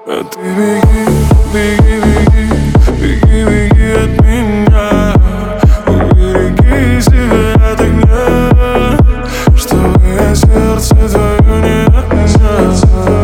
А ты беги, беги, беги, беги, беги от меня. Убереги себя от огня, чтобы я сердце твое не отнял.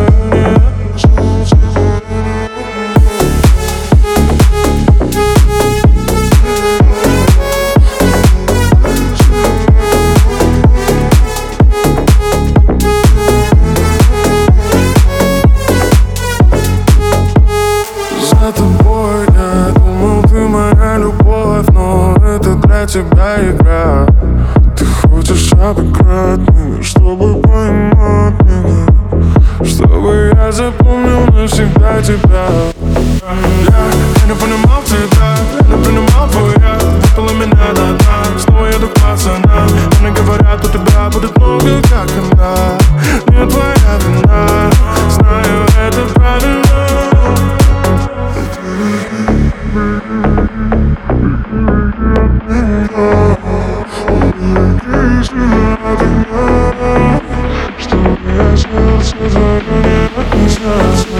За тобой я думал, ты моя любовь, но это для тебя игра. Ты хочешь обыграть меня, чтобы поймать меня, чтобы я запомнил навсегда тебя. Я не понимал тебя, я не понимал твоя. Выпила меня до дна, снова еду к пацанам. Они говорят, у тебя будет много, как она. Не твоя вина, знаю, это правильно. Чтобы я сердце твое не отнесется.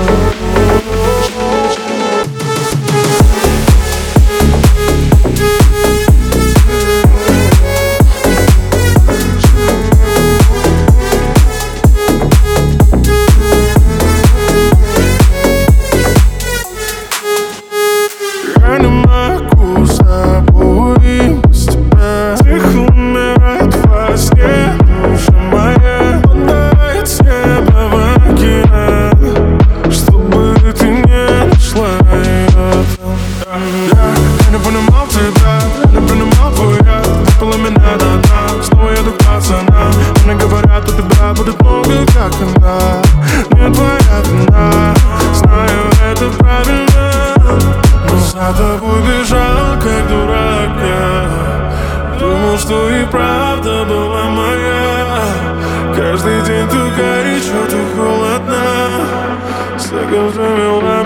Я не могу с тобой без тебя. Тихо умирает во сне душа моя. Отдает себя в океан, чтобы ты не нашла ее там. Я не понимал тебя, я не понимал твоя. Выпила меня до дна, снова еду к пацанам. Они говорят, у тебя будет много, как она. Не твоя вина, знаю, это правильно. За тобой бежал, как дурак я. Думал, что и правда была моя. Каждый день то горячо, то холодно. С каждым